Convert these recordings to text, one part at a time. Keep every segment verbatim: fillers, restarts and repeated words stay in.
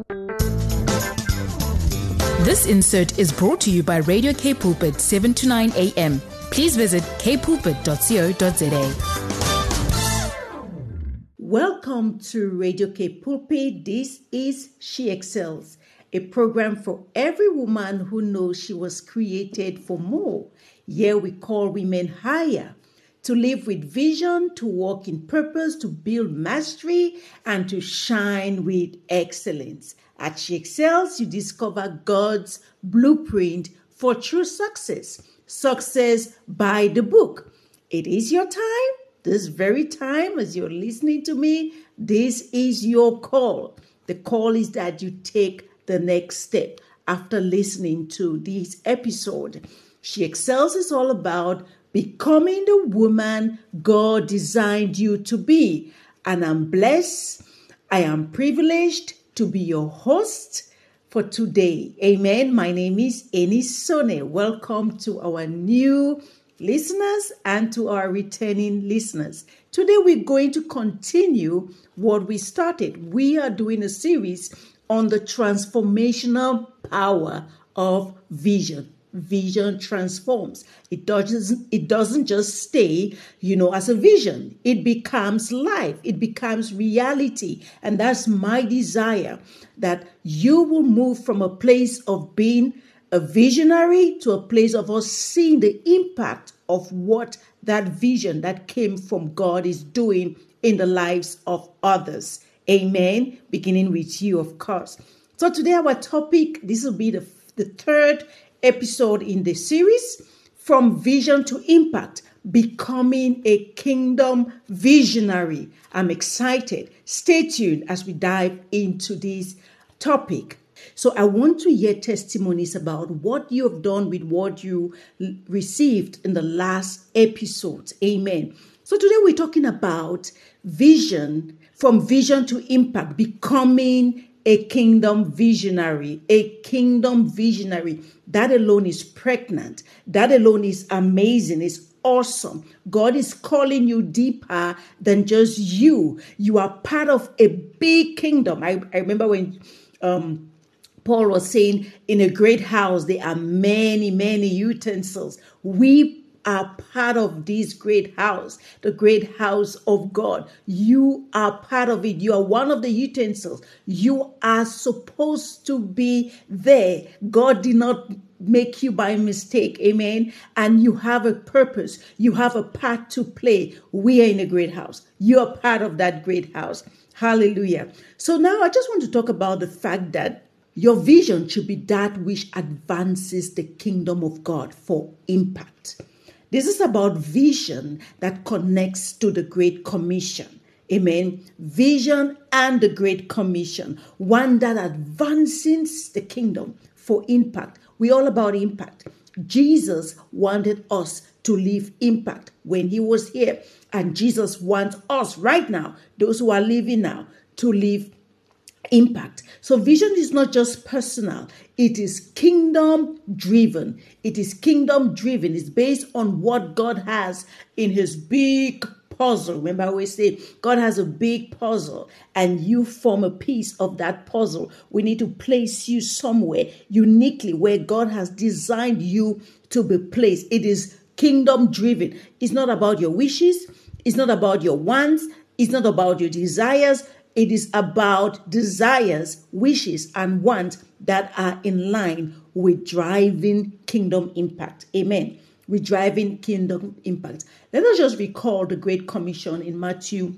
This insert is brought to you by Radio K Pulpit, seven to nine a.m. Please visit k pulpit dot co dot za. Welcome to Radio K Pulpit. This is She Excels, a program for every woman who knows she was created for more. Here we call women higher, to live with vision, to walk in purpose, to build mastery, and to shine with excellence. At She Excels, you discover God's blueprint for true success. Success by the book. It is your time. This very time as you're listening to me, this is your call. The call is that you take the next step after listening to this episode. She Excels is all about becoming the woman God designed you to be. And I'm blessed. I am privileged to be your host for today. Amen. My name is Eni Sone. Welcome to our new listeners and to our returning listeners. Today we're going to continue what we started. We are doing a series on the transformational power of vision. Vision transforms. It doesn't, it doesn't just stay, you know, as a vision. It becomes life. It becomes reality. And that's my desire, that you will move from a place of being a visionary to a place of us seeing the impact of what that vision that came from God is doing in the lives of others. Amen. Beginning with you, of course. So today our topic, this will be the, the third episode in the series, From Vision to Impact, Becoming a Kingdom Visionary. I'm excited. Stay tuned as we dive into this topic. So I want to hear testimonies about what you have done with what you received in the last episodes. Amen. So today we're talking about vision, from vision to impact, becoming a kingdom visionary, a kingdom visionary. That alone is pregnant. That alone is amazing. It's awesome. God is calling you deeper than just you. You are part of a big kingdom. I, I remember when um, Paul was saying, in a great house, there are many, many utensils. We are part of this great house, the great house of God. You are part of it. You are one of the utensils. You are supposed to be there. God did not make you by mistake. Amen. And you have a purpose. You have a part to play. We are in a great house. You are part of that great house. Hallelujah. So now I just want to talk about the fact that your vision should be that which advances the kingdom of God for impact. This is about vision that connects to the Great Commission. Amen. Vision and the Great Commission. One that advances the kingdom for impact. We're all about impact. Jesus wanted us to live impact when he was here. And Jesus wants us right now, those who are living now, to live impact. So vision is not just personal. It is kingdom driven. It is kingdom driven. It's based on what God has in his big puzzle. Remember I always say God has a big puzzle and you form a piece of that puzzle. We need to place you somewhere uniquely where God has designed you to be placed. It is kingdom driven. It's not about your wishes. It's not about your wants. It's not about your desires. It is about desires, wishes, and wants that are in line with driving kingdom impact. Amen. With driving kingdom impact. Let us just recall the Great Commission in Matthew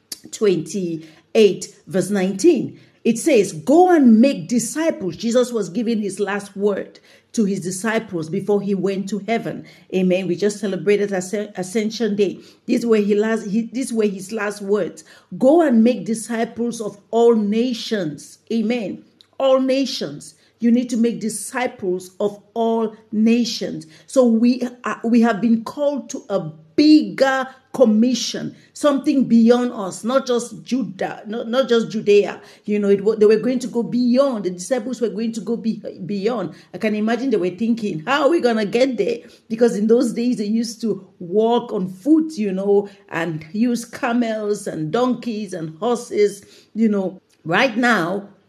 twenty-eight, verse nineteen. It says, go and make disciples. Jesus was giving his last word to his disciples before he went to heaven. Amen. We just celebrated Ascension Day. These were his last, these were his last words. Go and make disciples of all nations. Amen. All nations. You need to make disciples of all nations. So we are, we have been called to a bigger commission, something beyond us, not just Judah, not, not just Judea. You know, it, they were going to go beyond. The disciples were going to go be, beyond. I can imagine they were thinking, how are we going to get there? Because in those days, they used to walk on foot, you know, and use camels and donkeys and horses, you know. Right now,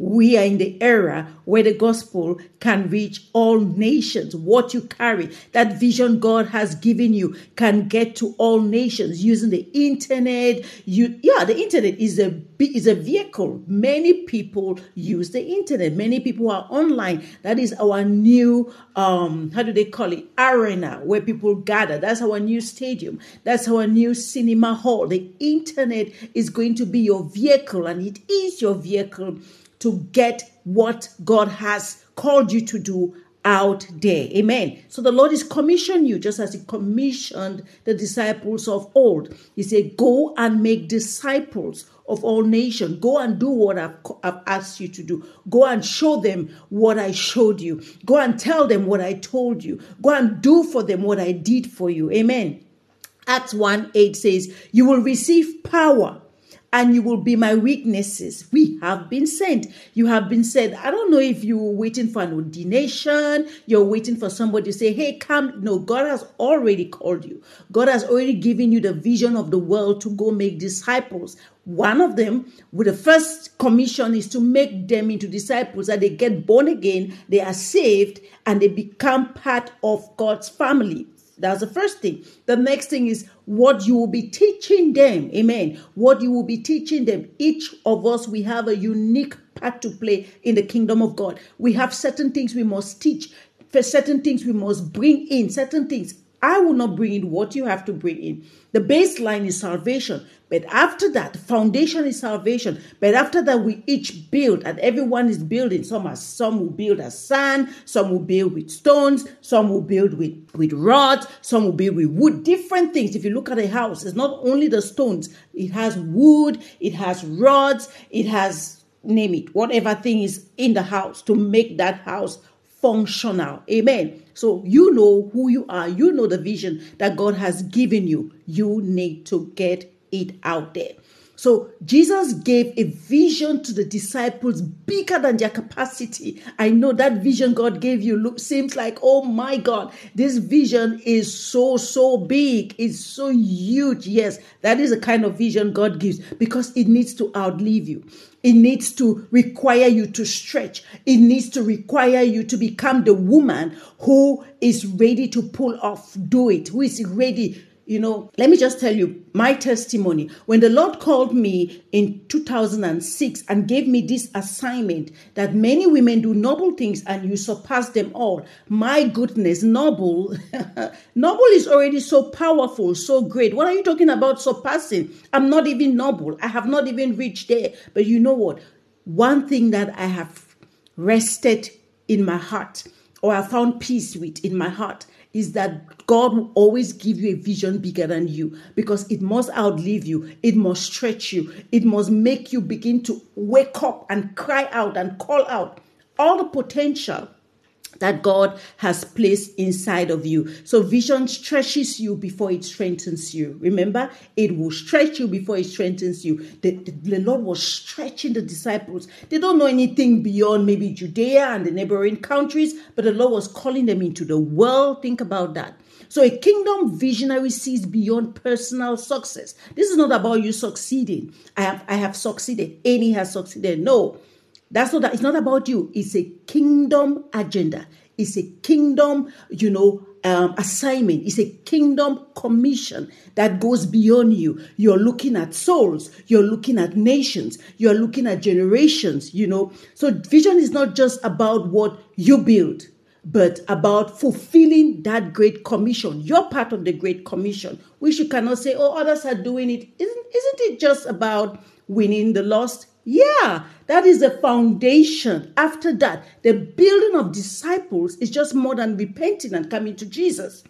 we are in the era where the gospel can reach all nations. What you carry, that vision God has given you, can get to all nations using the internet. You, yeah, the internet is a is a vehicle. Many people use the internet. Many people are online. That is our new, um, how do they call it? Arena, where people gather. That's our new stadium. That's our new cinema hall. The internet is going to be your vehicle, and it is your vehicle to get what God has called you to do out there. Amen. So the Lord is commissioned you just as he commissioned the disciples of old. He said, go and make disciples of all nations. Go and do what I've, I've asked you to do. Go and show them what I showed you. Go and tell them what I told you. Go and do for them what I did for you. Amen. Acts one eight says, you will receive power and you will be my witnesses. We have been sent. You have been sent. I don't know if you're waiting for an ordination. You're waiting for somebody to say, hey, come. No, God has already called you. God has already given you the vision of the world to go make disciples. One of them, with the first commission, is to make them into disciples, that they get born again, they are saved, and they become part of God's family. That's the first thing. The next thing is what you will be teaching them. Amen. What you will be teaching them. Each of us, we have a unique part to play in the kingdom of God. We have certain things we must teach. For certain things we must bring in. Certain things I will not bring in what you have to bring in. The baseline is salvation. But after that, the foundation is salvation. But after that, we each build, and everyone is building. Some are, some will build as sand, some will build with stones, some will build with, with rods, some will build with wood, different things. If you look at a house, it's not only the stones. It has wood, it has rods, it has, name it, whatever thing is in the house to make that house functional. Amen. So you know who you are. You know the vision that God has given you. You need to get it out there. So Jesus gave a vision to the disciples bigger than their capacity. I know that vision God gave you look, seems like, oh my God, this vision is so, so big. It's so huge. Yes, that is the kind of vision God gives, because it needs to outlive you. It needs to require you to stretch. It needs to require you to become the woman who is ready to pull off, do it, who is ready. You know, let me just tell you my testimony. When the Lord called me in two thousand six and gave me this assignment that many women do noble things and you surpass them all. My goodness, noble. Noble is already so powerful, so great. What are you talking about surpassing? I'm not even noble. I have not even reached there. But you know what? One thing that I have rested in my heart, or I found peace with in my heart, is that God will always give you a vision bigger than you, because it must outlive you. It must stretch you. It must make you begin to wake up and cry out and call out all the potential that God has placed inside of you. So vision stretches you before it strengthens you. Remember, it will stretch you before it strengthens you. The, the, the Lord was stretching the disciples. They don't know anything beyond maybe Judea and the neighboring countries, but the Lord was calling them into the world. Think about that. So a kingdom visionary sees beyond personal success. This is not about you succeeding. I have, I have succeeded. Annie has succeeded. No. That's not that. It's not about you. It's a kingdom agenda. It's a kingdom, you know, um, assignment. It's a kingdom commission that goes beyond you. You're looking at souls. You're looking at nations. You're looking at generations, you know. So vision is not just about what you build, but about fulfilling that great commission. You're part of the great commission, which you cannot say, oh, others are doing it. Isn't, isn't it just about winning the lost? Yeah, that is the foundation. After that, the building of disciples is just more than repenting and coming to Jesus.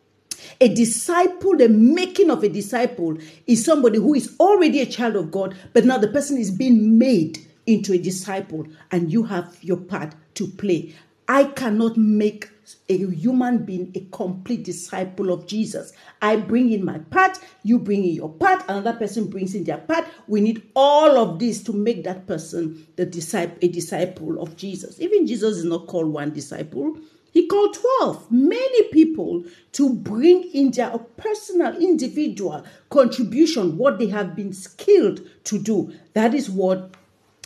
A disciple, the making of a disciple, is somebody who is already a child of God, but now the person is being made into a disciple, and you have your part to play. I cannot make a human being a complete disciple of Jesus. I bring in my part, you bring in your part, another person brings in their part. We need all of this to make that person the disciple, a disciple of Jesus. Even Jesus is not called one disciple. He called twelve, many people, to bring in their personal, individual contribution, what they have been skilled to do. That is what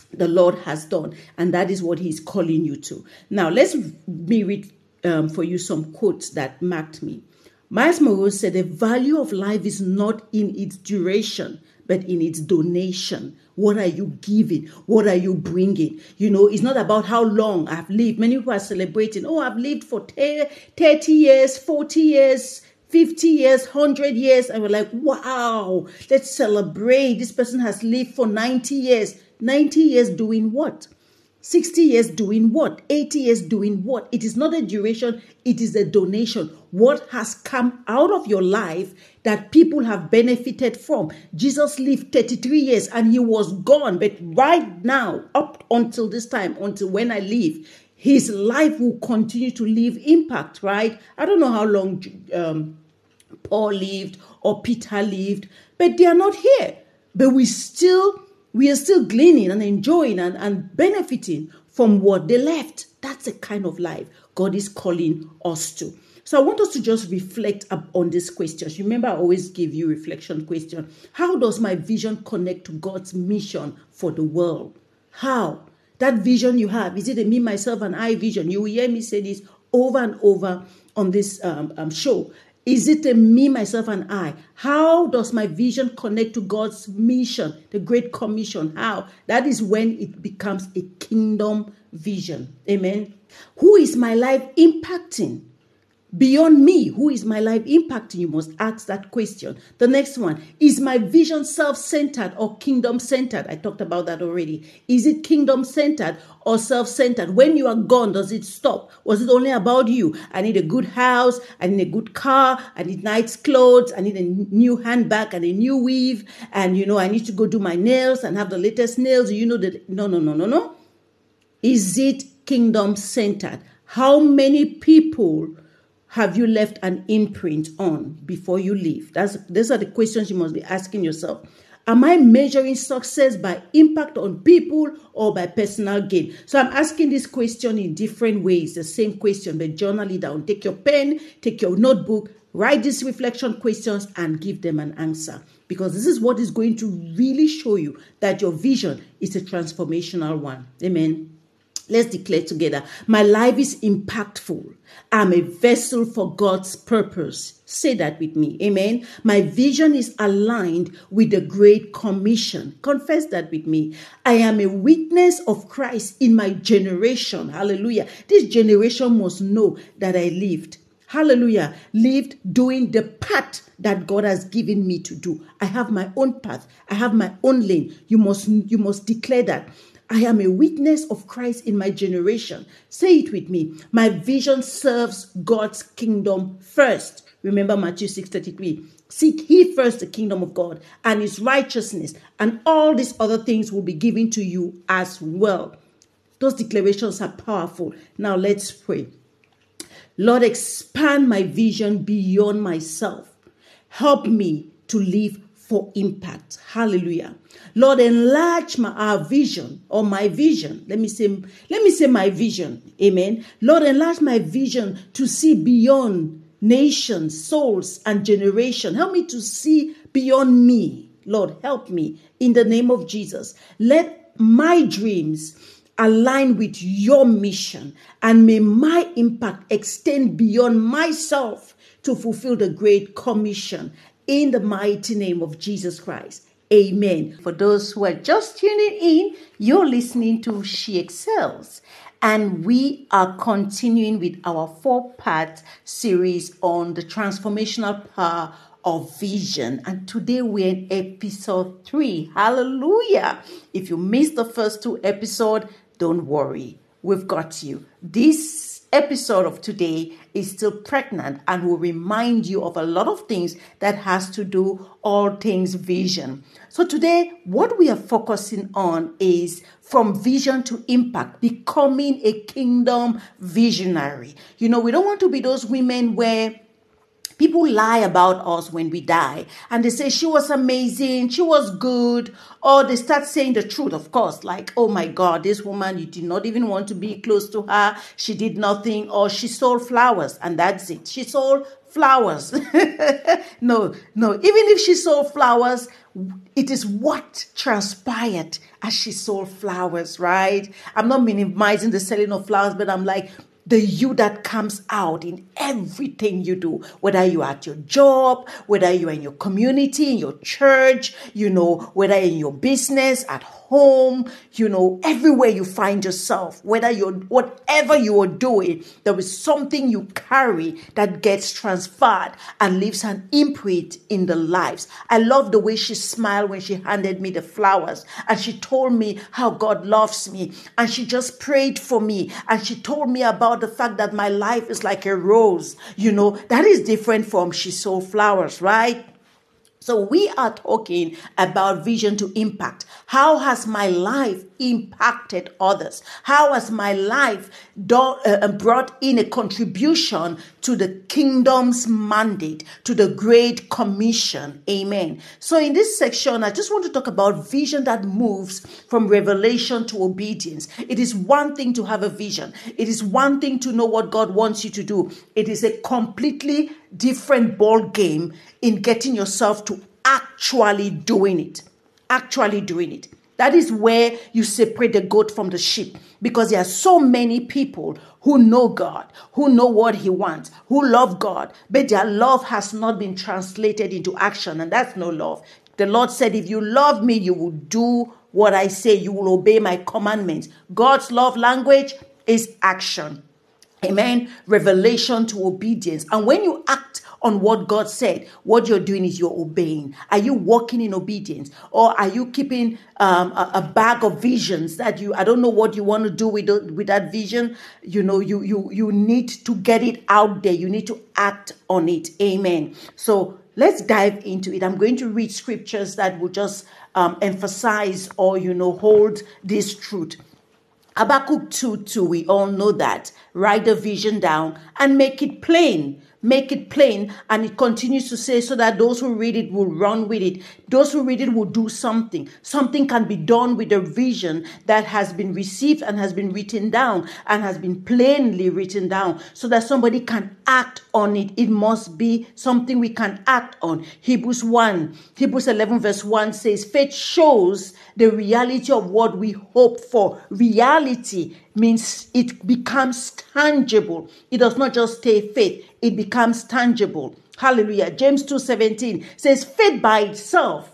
the Lord has done. And that is what he's calling you to. Now, let's me read um, for you some quotes that marked me. Miles Monroe said, the value of life is not in its duration, but in its donation. What are you giving? What are you bringing? You know, it's not about how long I've lived. Many people are celebrating, oh, I've lived for thirty years, forty years, fifty years, one hundred years. And we're like, wow, let's celebrate. This person has lived for ninety years. ninety years doing what? sixty years doing what? eighty years doing what? It is not a duration, it is a donation. What has come out of your life that people have benefited from? Jesus lived thirty-three years and he was gone. But right now, up until this time, until when I leave, his life will continue to leave impact, right? I don't know how long um, Paul lived or Peter lived, but they are not here. But we still... We are still gleaning and enjoying and, and benefiting from what they left. That's the kind of life God is calling us to. So I want us to just reflect on these questions. Remember, I always give you reflection question. How does my vision connect to God's mission for the world? How? That vision you have, is it a me, myself, and I vision? You will hear me say this over and over on this um, um, show. Is it a me, myself, and I? How does my vision connect to God's mission, the Great Commission? How? That is when it becomes a kingdom vision. Amen. Who is my life impacting? Beyond me, who is my life impacting? You must ask that question. The next one, is my vision self-centered or kingdom-centered? I talked about that already. Is it kingdom-centered or self-centered? When you are gone, does it stop? Was it only about you? I need a good house. I need a good car. I need nice clothes. I need a new handbag and a new weave. And, you know, I need to go do my nails and have the latest nails. You know that. No, no, no, no, no. Is it kingdom-centered? How many people have you left an imprint on before you leave? That's, those are the questions you must be asking yourself. Am I measuring success by impact on people or by personal gain? So I'm asking this question in different ways, the same question, but journal it down. Take your pen, take your notebook, write these reflection questions and give them an answer. Because this is what is going to really show you that your vision is a transformational one. Amen. Let's declare together. My life is impactful. I'm a vessel for God's purpose. Say that with me. Amen. My vision is aligned with the Great Commission. Confess that with me. I am a witness of Christ in my generation. Hallelujah. This generation must know that I lived. Hallelujah. Lived doing the path that God has given me to do. I have my own path. I have my own lane. You must, you must declare that. I am a witness of Christ in my generation. Say it with me. My vision serves God's kingdom first. Remember Matthew six thirty-three. Seek ye first the kingdom of God and his righteousness, and all these other things will be given to you as well. Those declarations are powerful. Now let's pray. Lord, expand my vision beyond myself. Help me to live for impact. Hallelujah. Lord, enlarge my our vision or my vision. Let me say, let me say my vision. Amen. Lord, enlarge my vision to see beyond nations, souls, and generation. Help me to see beyond me. Lord, help me in the name of Jesus. Let my dreams align with your mission, and may my impact extend beyond myself to fulfill the Great Commission. In the mighty name of Jesus Christ. Amen. For those who are just tuning in, you're listening to She Excels. And we are continuing with our four-part series on the transformational power of vision. And today we're in episode three. Hallelujah. If you missed the first two episodes, don't worry. We've got you. This episode of today is still pregnant and will remind you of a lot of things that has to do all things vision. So today, what we are focusing on is from vision to impact, becoming a kingdom visionary. You know, we don't want to be those women where People lie about us when we die, and they say she was amazing, she was good, or they start saying the truth, of course, like, oh my God, this woman, you did not even want to be close to her, she did nothing, or she sold flowers, and that's it. She sold flowers. no, no, even if she sold flowers, it is what transpired as she sold flowers, right? I'm not minimizing the selling of flowers, but I'm like, the you that comes out in everything you do, whether you're at your job, whether you're in your community, in your church, you know, whether in your business, at home, you know, everywhere you find yourself, whether you're, whatever you are doing, there is something you carry that gets transferred and leaves an imprint in the lives. I love the way she smiled when she handed me the flowers, and she told me how God loves me, and she just prayed for me, and she told me about the fact that my life is like a rose. You know, that is different from she sold flowers, right? So we are talking about vision to impact. How has my life impacted others? How has my life do, uh, brought in a contribution to the kingdom's mandate, to the Great Commission? Amen. So in this section, I just want to talk about vision that moves from revelation to obedience. It is one thing to have a vision. It is one thing to know what God wants you to do. It is a completely different ball game in getting yourself to actually doing it. Actually doing it. That is where you separate the goat from the sheep, because there are so many people who know God, who know what he wants, who love God, but their love has not been translated into action, and that's no love. The Lord said, if you love me, you will do what I say. You will obey my commandments. God's love language is action. Amen. Revelation to obedience. And when you act on what God said, what you're doing is you're obeying. Are you walking in obedience? Or are you keeping um, a, a bag of visions that you, I don't know what you want to do with, with that vision. You know, you, you, you need to get it out there. You need to act on it. Amen. So let's dive into it. I'm going to read scriptures that will just um, emphasize or, you know, hold this truth. Habakkuk two two, we all know that. Write the vision down and make it plain. Make it plain. And it continues to say, so that those who read it will run with it. Those who read it will do something. Something can be done with the vision that has been received and has been written down and has been plainly written down, so that somebody can act on it. It must be something we can act on. Hebrews one, Hebrews eleven verse one says, faith shows the reality of what we hope for. Reality means it becomes tangible. It does not just stay faith. It becomes tangible. Hallelujah. James two seventeen says, faith by itself,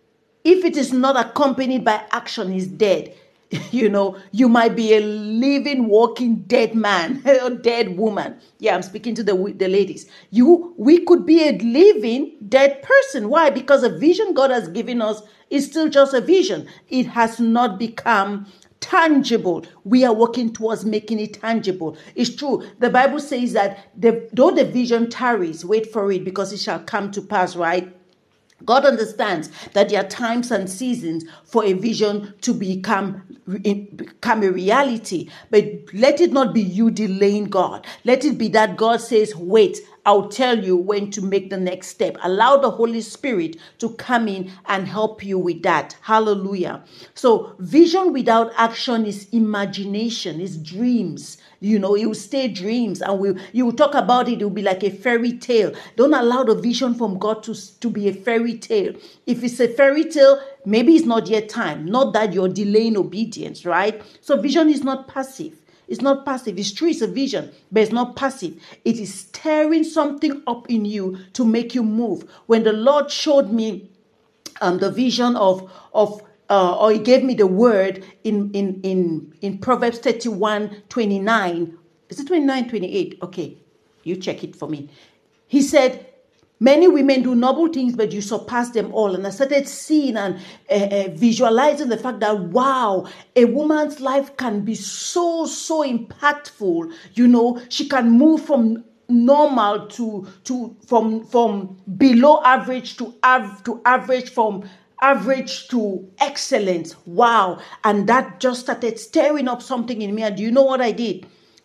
if it is not accompanied by action, is dead. You know, you might be a living, walking dead man or dead woman. Yeah, I'm speaking to the, the ladies. You, we could be a living dead person. Why? Because the vision God has given us is still just a vision. It has not become tangible. We are working towards making it tangible. It's true. The Bible says that the, though the vision tarries, wait for it, because it shall come to pass, right? God understands that there are times and seasons for a vision to become, become a reality. But let it not be you delaying God. Let it be that God says, wait, I'll tell you when to make the next step. Allow the Holy Spirit to come in and help you with that. Hallelujah. So vision without action is imagination, is dreams. You know, it will stay dreams, and we you will talk about it. It will be like a fairy tale. Don't allow the vision from God to, to be a fairy tale. If it's a fairy tale, maybe it's not yet time. Not that you're delaying obedience, right? So vision is not passive. It's not passive. It's true, it's a vision, but it's not passive. It is stirring something up in you to make you move. When the Lord showed me um, the vision of of Uh, or he gave me the word in, in, in, in Proverbs thirty-one twenty-nine. Is it twenty-nine, twenty-eight? Okay, you check it for me. He said, many women do noble things, but you surpass them all. And I started seeing and uh, uh, visualizing the fact that, wow, a woman's life can be so, so impactful. You know, she can move from normal to, to from, from below average to, av- to average, from average to excellence. Wow. And that just started stirring up something in me. And do you know what I did?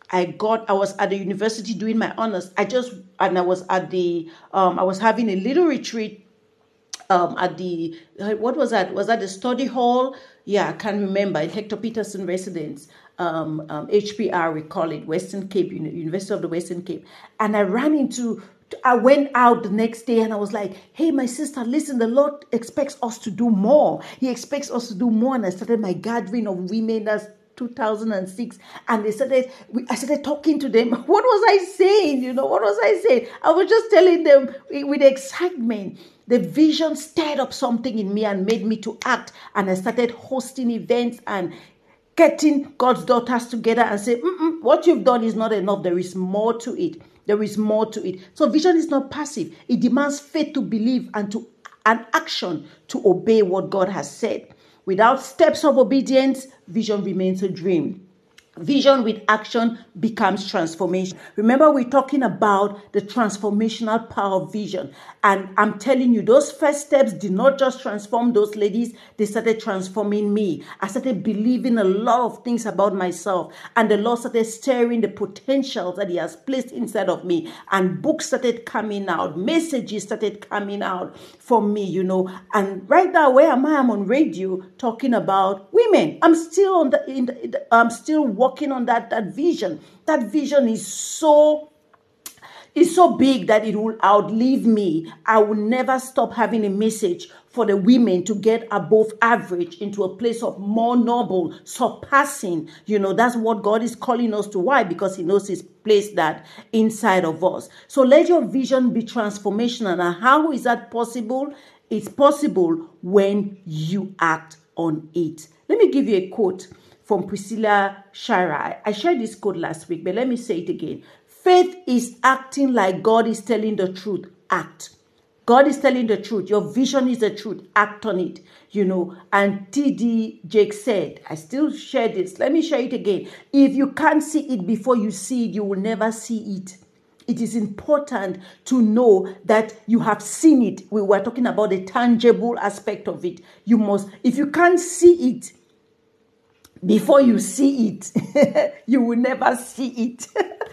I got, I was at the university doing my honors. I just, and I was at the, um, I was having a little retreat um, at the, what was that? Was that the study hall? Yeah, I can't remember. In Hector Peterson Residence, um, um, H P R, we call it, Western Cape, University of the Western Cape. And I ran into, I went out the next day and I was like, hey, my sister, listen, the Lord expects us to do more. He expects us to do more. And I started my gathering of women. That's two thousand six. And they started, I started talking to them. What was I saying? You know, what was I saying? I was just telling them with excitement. The vision stirred up something in me and made me to act. And I started hosting events and getting God's daughters together and say, Mm-mm, what you've done is not enough. There is more to it. There is more to it. So vision is not passive. It demands faith to believe and to an action to obey what God has said. Without steps of obedience, vision remains a dream. Vision with action becomes transformation. Remember, we're talking about the transformational power of vision. And I'm telling you, those first steps did not just transform those ladies. They started transforming me. I started believing a lot of things about myself. And the Lord started stirring the potential that He has placed inside of me. And books started coming out. Messages started coming out from me, you know. And right now, where am I? I'm on radio talking about women. I'm still on the, in the I'm still working on that, that vision. That vision is so, is so big that it will outlive me. I will never stop having a message for the women to get above average into a place of more noble, surpassing. You know, that's what God is calling us to. Why? Because He knows He's placed that inside of us. So let your vision be transformational. And how is that possible? It's possible when you act on it. Let me give you a quote from Priscilla Shirer. I shared this quote last week, but let me say it again. Faith is acting like God is telling the truth. Act. God is telling the truth. Your vision is the truth. Act on it. You know, and T D Jakes said, I still share this. Let me share it again. If you can't see it before you see it, you will never see it. It is important to know that you have seen it. We were talking about the tangible aspect of it. You must, if you can't see it before you see it, you will never see it.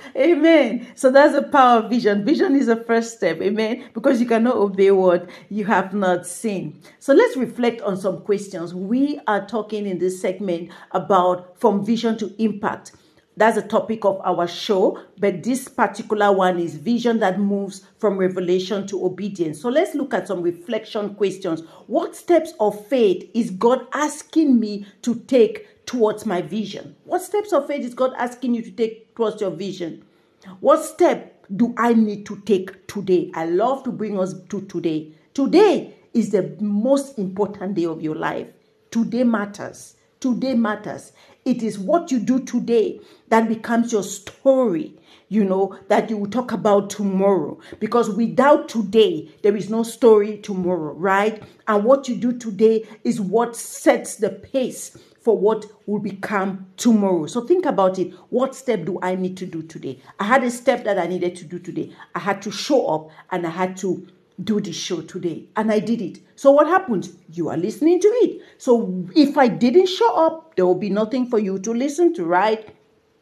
Amen. So that's the power of vision. Vision is the first step. Amen. Because you cannot obey what you have not seen. So let's reflect on some questions. We are talking in this segment about from vision to impact. That's the topic of our show, but this particular one is vision that moves from revelation to obedience. So let's look at some reflection questions. What steps of faith is God asking me to take towards my vision? What steps of faith is God asking you to take towards your vision? What step do I need to take today? I love to bring us to today. Today is the most important day of your life. Today matters. Today matters. It is what you do today that becomes your story, you know, that you will talk about tomorrow. Because without today, there is no story tomorrow, right? And what you do today is what sets the pace for what will become tomorrow. So think about it. What step do I need to do today? I had a step that I needed to do today. I had to show up and I had to do the show today. And I did it. So what happens? You are listening to it. So if I didn't show up, there will be nothing for you to listen to, right?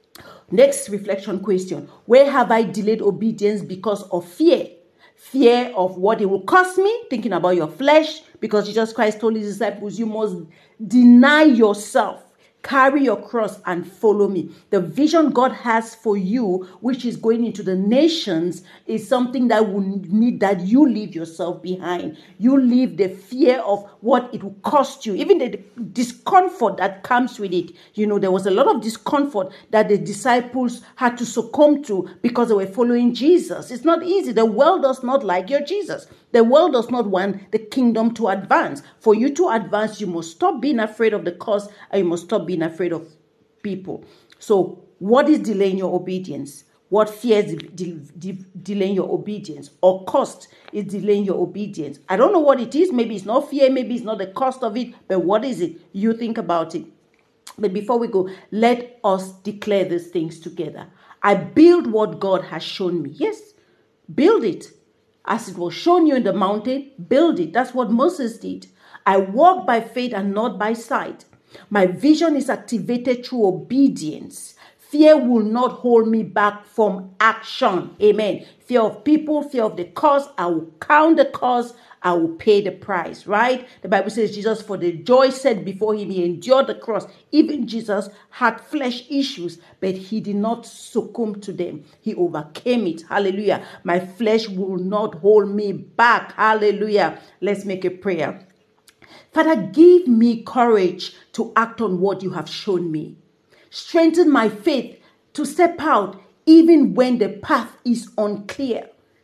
Next reflection question. Where have I delayed obedience because of fear? Fear of what it will cost me, thinking about your flesh, because Jesus Christ told His disciples, you must deny yourself, carry your cross and follow me. The vision God has for you, which is going into the nations, is something that will need that you leave yourself behind. You leave the fear of what it will cost you, even the discomfort that comes with it. You know, there was a lot of discomfort that the disciples had to succumb to because they were following Jesus. It's not easy. The world does not like your Jesus. The world does not want the kingdom to advance. For you to advance, you must stop being afraid of the cost and you must stop being afraid of people. So what is delaying your obedience? What fear is de- de- delaying your obedience? Or cost is delaying your obedience? I don't know what it is. Maybe it's not fear. Maybe it's not the cost of it. But what is it? You think about it. But before we go, let us declare these things together. I build what God has shown me. Yes, build it. As it was shown you in the mountain, build it. That's what Moses did. I walk by faith and not by sight. My vision is activated through obedience. Fear will not hold me back from action. Amen. Fear of people, fear of the cause. I will count the cost. I will pay the price, right? The Bible says Jesus, for the joy set before him, he endured the cross. Even Jesus had flesh issues, but he did not succumb to them. He overcame it. Hallelujah. My flesh will not hold me back. Hallelujah. Let's make a prayer. Father, give me courage to act on what you have shown me. Strengthen my faith to step out even when the path is unclear.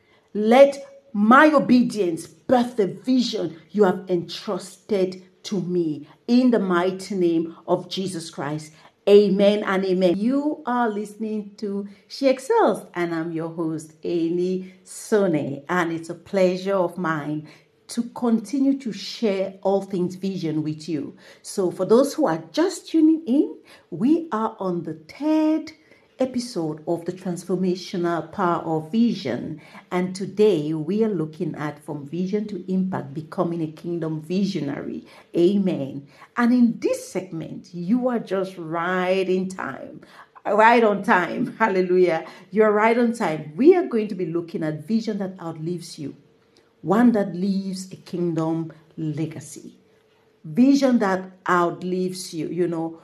Let my obedience birth the vision you have entrusted to me. In the mighty name of Jesus Christ. Amen and amen. You are listening to She Excels, and I'm your host, Amy Sone. And it's a pleasure of mine to continue to share all things vision with you. So for those who are just tuning in, we are on the third episode of the transformational power of vision, and today we are looking at from vision to impact, becoming a kingdom visionary. Amen. And in this segment, you are just right in time. Right on time. Hallelujah. You're right on time. We are going to be looking at vision that outlives you, one that leaves a kingdom legacy. Vision that outlives you. You know,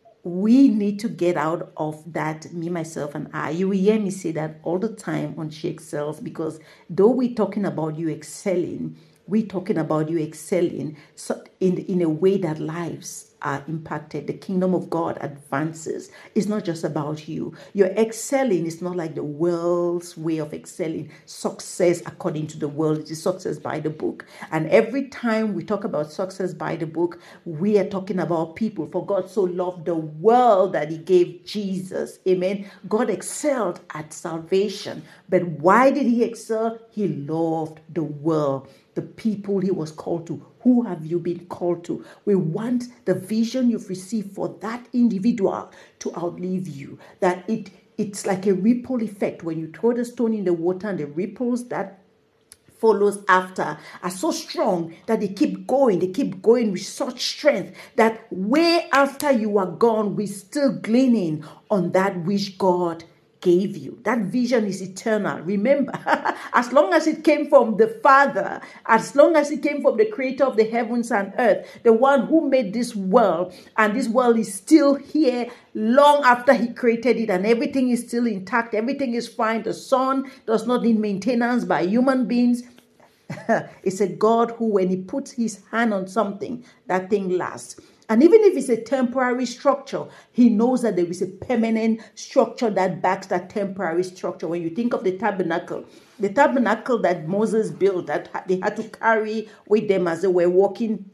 we need to get out of that, me, myself, and I. You will hear me say that all the time on She Excels, because though we're talking about you excelling, we're talking about you excelling in, in a way that lives are impacted. The kingdom of God advances. It's not just about you. Your excelling is not like the world's way of excelling. Success according to the world, it is success by the book. And every time we talk about success by the book, we are talking about people. For God so loved the world that he gave Jesus. Amen. God excelled at salvation. But why did he excel? He loved the world, the people he was called to. Who have you been called to? We want the vision you've received for that individual to outlive you. That it it's like a ripple effect. When you throw the stone in the water, and the ripples that follows after are so strong that they keep going. They keep going with such strength that way after you are gone, we're still gleaning on that which God gave you. That vision is eternal. Remember, as long as it came from the Father, as long as it came from the creator of the heavens and earth, the one who made this world, and this world is still here long after he created it, and everything is still intact, everything is fine. The sun does not need maintenance by human beings. It's a God who, when he puts his hand on something, that thing lasts. And even if it's a temporary structure, he knows that there is a permanent structure that backs that temporary structure. When you think of the tabernacle, the tabernacle that Moses built, that they had to carry with them as they were walking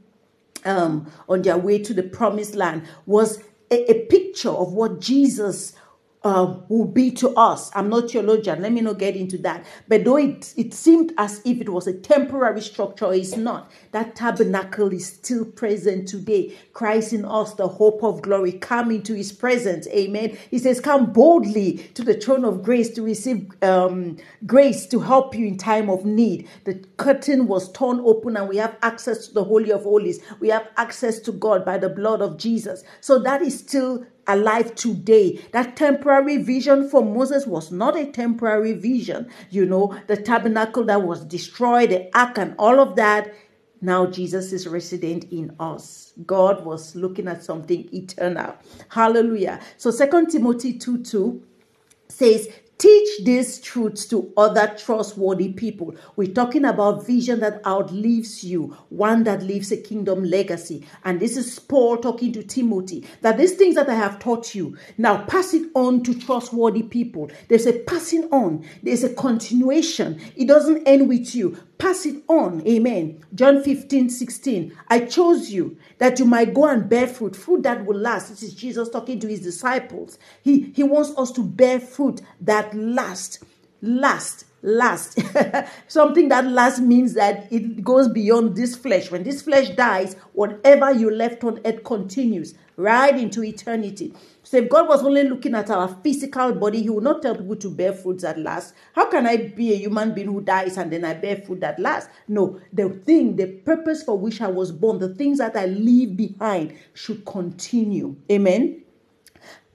um, on their way to the promised land, was a, a picture of what Jesus Uh, will be to us. I'm not theologian. Let me not get into that. But though it, it seemed as if it was a temporary structure, it's not. That tabernacle is still present today. Christ in us, the hope of glory. Come into his presence. Amen. He says, come boldly to the throne of grace to receive um, grace to help you in time of need. The curtain was torn open and we have access to the Holy of Holies. We have access to God by the blood of Jesus. So that is still alive today. That temporary vision for Moses was not a temporary vision. You know, the tabernacle that was destroyed, the ark and all of that. Now Jesus is resident in us. God was looking at something eternal. Hallelujah. So Second Timothy two two says, teach these truths to other trustworthy people. We're talking about vision that outlives you, one that leaves a kingdom legacy. And this is Paul talking to Timothy, that these things that I have taught you, now pass it on to trustworthy people. There's a passing on. There's a continuation. It doesn't end with you. Pass it on. Amen. John fifteen sixteen. I chose you that you might go and bear fruit, fruit that will last. This is Jesus talking to his disciples. He, he wants us to bear fruit that lasts. Last. Last. Something that lasts means that it goes beyond this flesh. When this flesh dies, whatever you left on earth continues right into eternity. So if God was only looking at our physical body, he would not tell people to bear fruits that last. How can I be a human being who dies and then I bear fruit that lasts? No, the thing, the purpose for which I was born, the things that I leave behind should continue. Amen.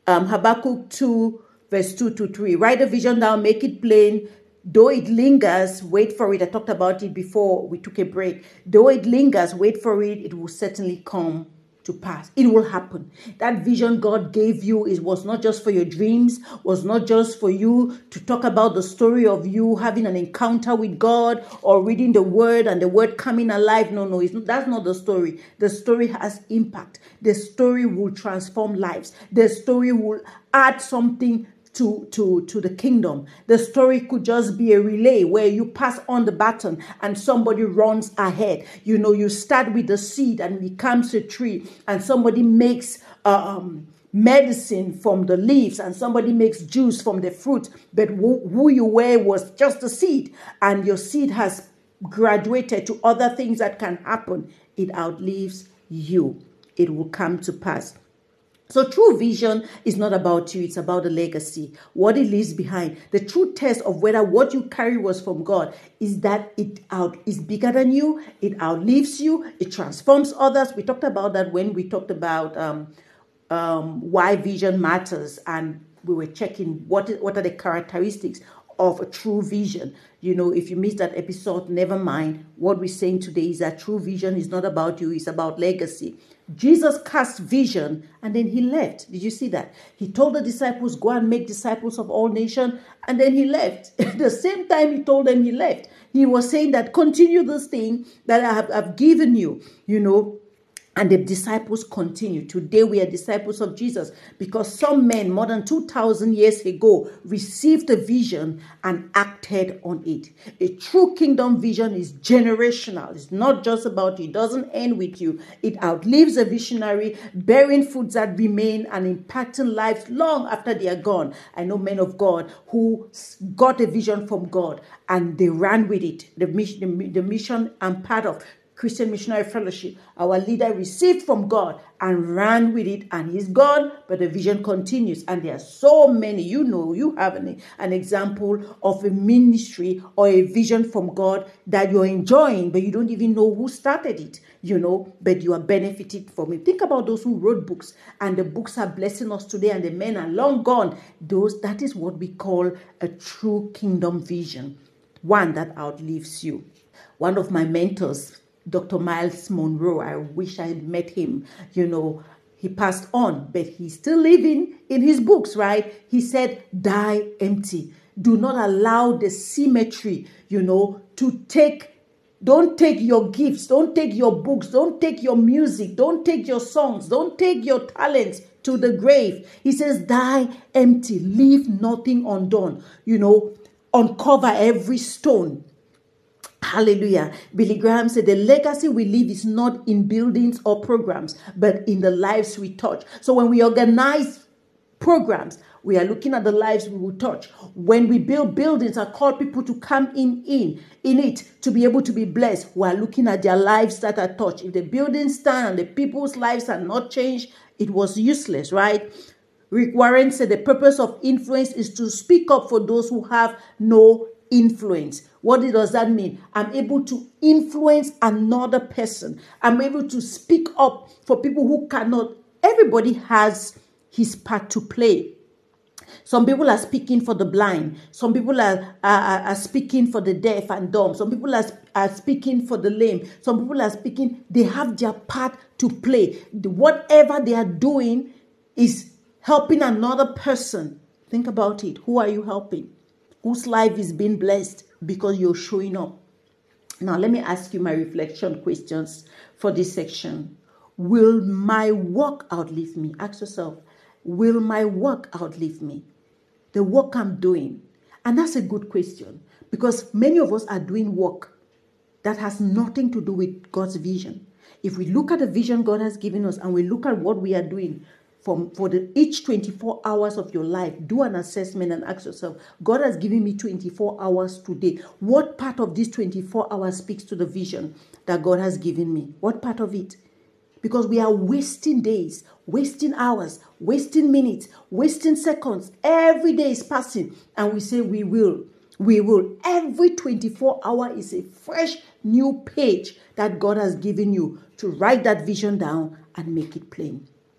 Um, Habakkuk two, verse two to three. Write the vision down, make it plain. Though it lingers, wait for it. I talked about it before we took a break. Though it lingers, wait for it. It will certainly come to pass. It will happen. That vision God gave you is was not just for your dreams, was not just for you to talk about the story of you having an encounter with God or reading the word and the word coming alive. No, no, it's not, that's not the story. The story has impact. The story will transform lives. The story will add something to, to, to the kingdom. The story could just be a relay where you pass on the baton and somebody runs ahead. You know, you start with the seed and it becomes a tree, and somebody makes uh, um, medicine from the leaves and somebody makes juice from the fruit. But who, who you were was just a seed, and your seed has graduated to other things that can happen. It outlives you. It will come to pass. So true vision is not about you, it's about the legacy, what it leaves behind. The true test of whether what you carry was from God is that it out is bigger than you, it outlives you, it transforms others. We talked about that when we talked about um, um, why vision matters, and we were checking what is, what are the characteristics of a true vision. You know, if you missed that episode, never mind. What we're saying today is that true vision is not about you, it's about legacy. Jesus cast vision and then he left. Did you see that? He told the disciples, go and make disciples of all nations, and then he left. At the same time he told them, he left. He was saying that continue this thing that I have I've given you, you know. And the disciples continue. Today we are disciples of Jesus because some men more than two thousand years ago received a vision and acted on it. A true kingdom vision is generational. It's not just about you. It doesn't end with you. It outlives a visionary, bearing fruits that remain and impacting lives long after they are gone. I know men of God who got a vision from God and they ran with it. The mission, the, the mission I'm part of, Christian Missionary Fellowship, our leader received from God and ran with it, and he's gone, but the vision continues. And there are so many, you know, you have an, an example of a ministry or a vision from God that you're enjoying, but you don't even know who started it, you know, but you are benefiting from it. Think about those who wrote books, and the books are blessing us today, and the men are long gone. Those, that is what we call a true kingdom vision, one that outlives you. One of my mentors, Doctor Miles Monroe, I wish I had met him. You know, he passed on, but he's still living in his books, right? He said, die empty. Do not allow the symmetry, you know, to take, don't take your gifts, don't take your books, don't take your music, don't take your songs, don't take your talents to the grave. He says, die empty, leave nothing undone, you know, uncover every stone. Hallelujah. Billy Graham said the legacy we leave is not in buildings or programs, but in the lives we touch. So when we organize programs, we are looking at the lives we will touch. When we build buildings, I call people to come in, in, in it to be able to be blessed. We are looking at their lives that are touched. If the buildings stand and the people's lives are not changed, it was useless, right? Rick Warren said the purpose of influence is to speak up for those who have no influence. What does that mean? I'm able to influence another person. I'm able to speak up for people who cannot. Everybody has his part to play. Some people are speaking for the blind. Some people are, are, are speaking for the deaf and dumb. Some people are, are speaking for the lame. Some people are speaking. They have their part to play. Whatever they are doing is helping another person. Think about it. Who are you helping? Whose life is being blessed because you're showing up? Now, let me ask you my reflection questions for this section. Will my work outlive me? Ask yourself, will my work outlive me? The work I'm doing. And that's a good question because many of us are doing work that has nothing to do with God's vision. If we look at the vision God has given us and we look at what we are doing, From, for the, each twenty-four hours of your life, do an assessment and ask yourself, God has given me twenty-four hours today. What part of this twenty-four hours speaks to the vision that God has given me? What part of it? Because we are wasting days, wasting hours, wasting minutes, wasting seconds. Every day is passing and we say we will, we will. Every twenty-four hour is a fresh new page that God has given you to write that vision down and make it plain.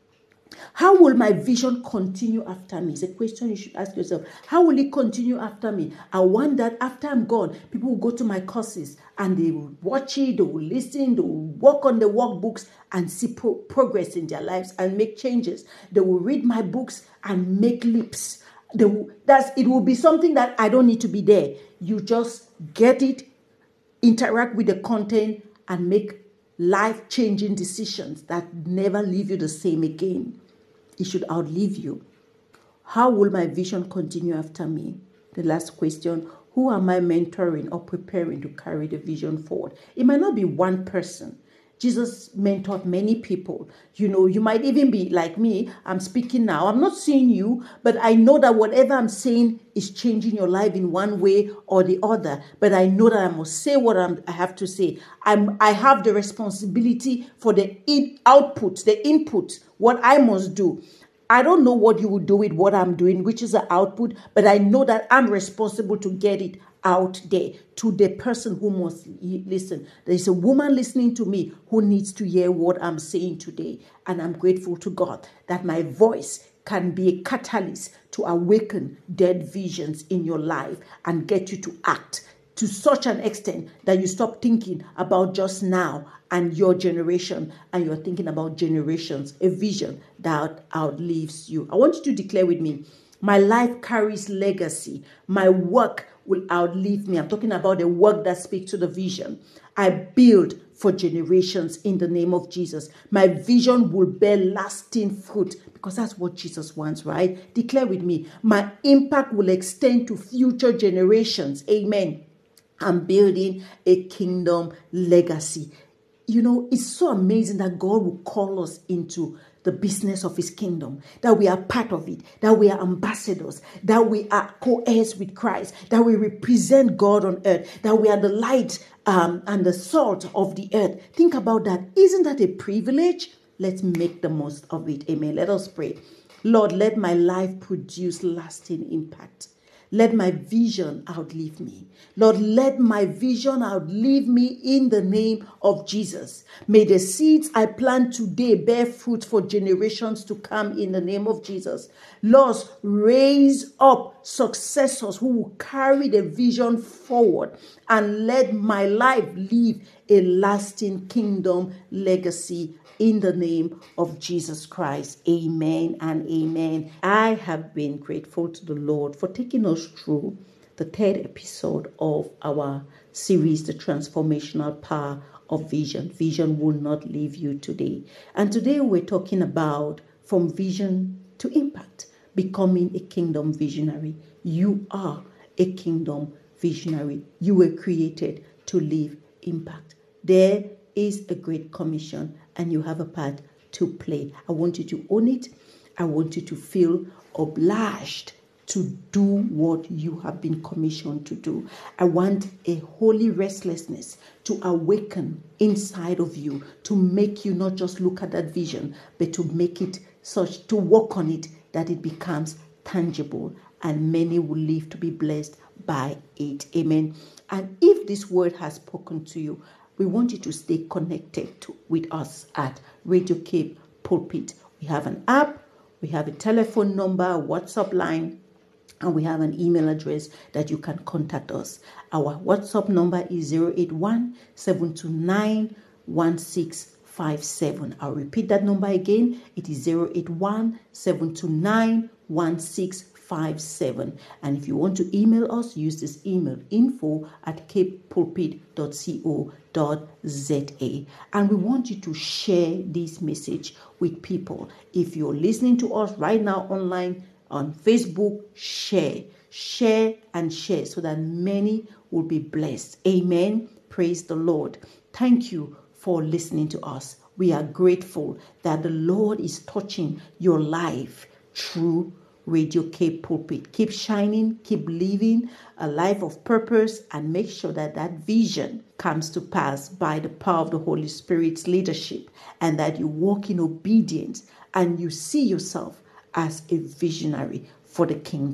How will my vision continue after me? It's a question you should ask yourself. How will it continue after me? I want that after I'm gone, people will go to my courses and they will watch it, they will listen, they will work on the workbooks and see pro- progress in their lives and make changes. They will read my books and make leaps. They will, that's, it will be something that I don't need to be there. You just get it, interact with the content, and make life-changing decisions that never leave you the same again. It should outlive you. How will my vision continue after me? The last question, who am I mentoring or preparing to carry the vision forward? It might not be one person. Jesus mentored many people. You know, you might even be like me. I'm speaking now. I'm not seeing you, but I know that whatever I'm saying is changing your life in one way or the other. But I know that I must say what I'm, I have to say. I'm, I have the responsibility for the in, output, the input, what I must do. I don't know what you will do with what I'm doing, which is the output, but I know that I'm responsible to get it out there to the person who must listen. There's a woman listening to me who needs to hear what I'm saying today. And I'm grateful to God that my voice can be a catalyst to awaken dead visions in your life and get you to act to such an extent that you stop thinking about just now and your generation, and you're thinking about generations, a vision that outlives you. I want you to declare with me, my life carries legacy. My work will outlive me. I'm talking about the work that speaks to the vision. I build for generations in the name of Jesus. My vision will bear lasting fruit because that's what Jesus wants, right? Declare with me, my impact will extend to future generations. Amen. I'm building a kingdom legacy. You know, it's so amazing that God will call us into the business of his kingdom, that we are part of it, that we are ambassadors, that we are co-heirs with Christ, that we represent God on earth, that we are the light um, and the salt of the earth. Think about that. Isn't that a privilege? Let's make the most of it. Amen. Let us pray. Lord, let my life produce lasting impact. Let my vision outlive me. Lord, let my vision outlive me in the name of Jesus. May the seeds I plant today bear fruit for generations to come in the name of Jesus. Lord, raise up successors who will carry the vision forward and let my life leave a lasting kingdom legacy in the name of Jesus Christ. Amen and amen. I have been grateful to the Lord for taking us through the third episode of our series, The Transformational Power of Vision. Vision will not leave you today. And today we're talking about from vision to impact, becoming a kingdom visionary. You are a kingdom visionary. You were created to leave impact. There is a great commission and you have a part to play. I want you to own it. I want you to feel obliged to do what you have been commissioned to do. I want a holy restlessness to awaken inside of you, to make you not just look at that vision, but to make it such, to work on it that it becomes tangible and many will live to be blessed by it. Amen. And if this word has spoken to you, we want you to stay connected to, with us at Radio Cape Pulpit. We have an app, we have a telephone number, a WhatsApp line, and we have an email address that you can contact us. Our WhatsApp number is zero eight one, seven two nine, one six five seven. I'll repeat that number again. It is zero eight one, seven two nine, one six five seven. And if you want to email us, use this email, info at cape pulpit dot co dot za. And we want you to share this message with people. If you're listening to us right now online on Facebook, share, share and share so that many will be blessed. Amen. Praise the Lord. Thank you for listening to us. We are grateful that the Lord is touching your life through Radio Cape Pulpit. Keep shining, keep living a life of purpose, and make sure that that vision comes to pass by the power of the Holy Spirit's leadership, and that you walk in obedience and you see yourself as a visionary for the kingdom.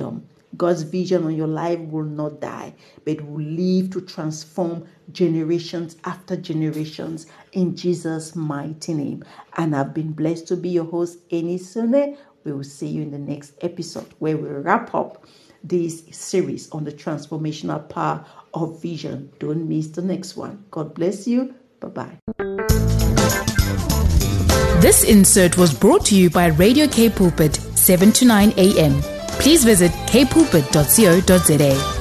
God's vision on your life will not die, but will live to transform generations after generations in Jesus' mighty name. And I've been blessed to be your host, Eni Sone. We will see you in the next episode where we wrap up this series on the transformational power of vision. Don't miss the next one. God bless you. Bye-bye. This insert was brought to you by Radio K Pulpit, seven to nine a.m. Please visit k pulpit dot co dot za.